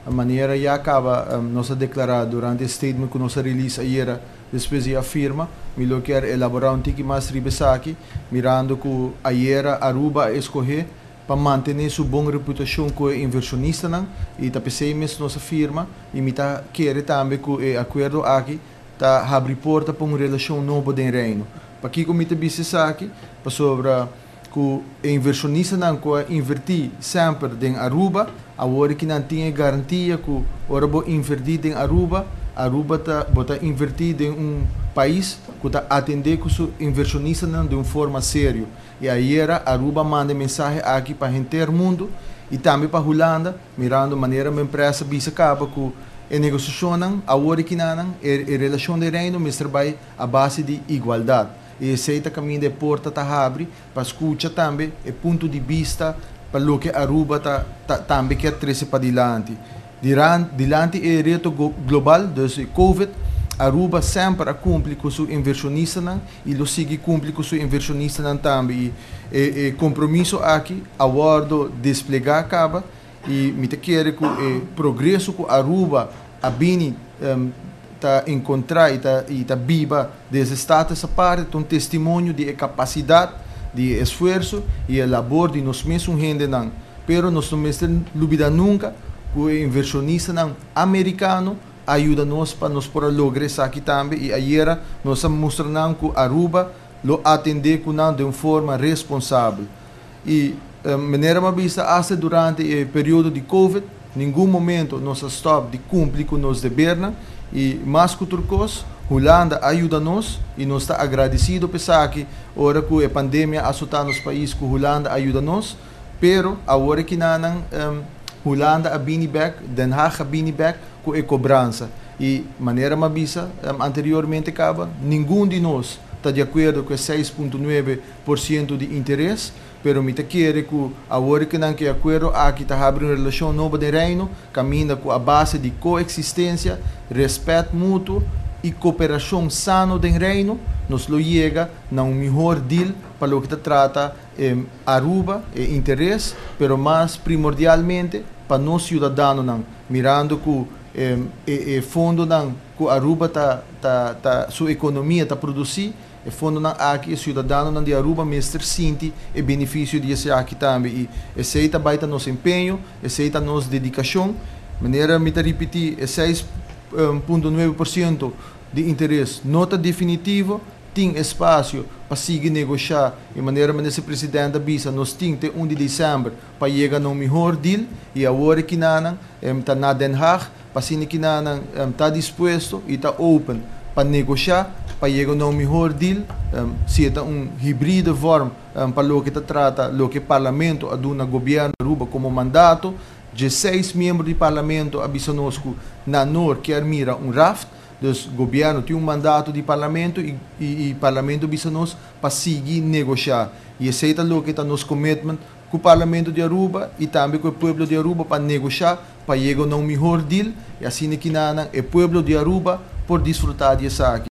a maneira já acaba nós declarar durante o statement que nós release ayer, depois de afirma, eu quero elaborar um tique mais ribesaki, mirando que ayer Aruba escolher para manter sua boa reputação com inversionista e também mesmo nossa firma e me tá querer também que o acordo aqui tá abre porta para uma relação nova do reino. Para que como business aqui para sobre que o inversionista não que invertir sempre em Aruba, agora que não tinha garantia que ora vou invertir em Aruba tá bota invertir em país que está atender com o inversionista de uma forma séria. E aí Aruba manda mensagem aqui para o inteiro mundo e também para a Holanda, mirando a maneira que a empresa bisa acaba com a negociação, a hora que não, a relação de reino, mas trabalha a base de igualdade. E aceita caminho de porta tá abre para escutar também o ponto de vista para o que Aruba também quer trazer para diante. Diante é reto global, desde Covid, Aruba sempre cumpre com o inversionista e lo sigue cumpre com o inversionista também. E compromisso aqui, a bordo desplegar acaba e me quer que o progresso que Aruba a bini tá encontrar e tá viva desse estado essa parte um testemunho de capacidade, de esforço e a labor de nós mesmos gente não. Pero nós não estamos dúvida nunca que o inversionista não americano ajuda nós para nós poder lograr isso aqui também e ayer nós mostramos que Aruba lo atender de uma forma responsável e maneira uma vista até durante o período de Covid nenhum momento nós stop de cumprir com nós deveres e mais que outra coisa Holanda ajuda nós e nós está agradecido pensar que hora que a pandemia assustar nos países que Holanda ajuda nós pero agora que não Holanda a bini back, Den Haag a bini back com a cobrança. E maneira uma visa, anteriormente acaba, nenhum de nós está de acordo com 6,9% de interesse, pero me quer que agora que não que acordo aqui está abrindo uma relação nova de reino, caminha com a base de coexistência, respeito mútuo e cooperação sano do reino, nos lo chega a um melhor deal para o que trata Aruba e interesse, pero mais primordialmente para nós cidadãos, mirando que o fundo que Aruba sua economia está produzindo, o fundo aqui, o cidadão de Aruba, mestre sinti o benefício desse aqui também. E aceita baita nosso empenho, aceita nossa dedicação, maneira me repetir, 6,9% de interesse, nota definitivo, tem espaço para seguir negociar de maneira que esse presidente avisa nós temos até 1 de dezembro para chegar a um melhor deal e agora que não está na Den Haag para assim que não está disposto e está open para negociar para chegar a um melhor deal se é híbrido forma para o que trata o que o parlamento aduna governo Aruba como mandato 16 membros do parlamento avisam-nos que na NOR quer mira raft. O governo tem mandato de parlamento e o parlamento avisa-nos para seguir negociar. E aceita o que está nos commitment com o parlamento de Aruba e também com o povo de Aruba para negociar, para chegar a um melhor deal e assim que o povo de Aruba por desfrutar disso aqui.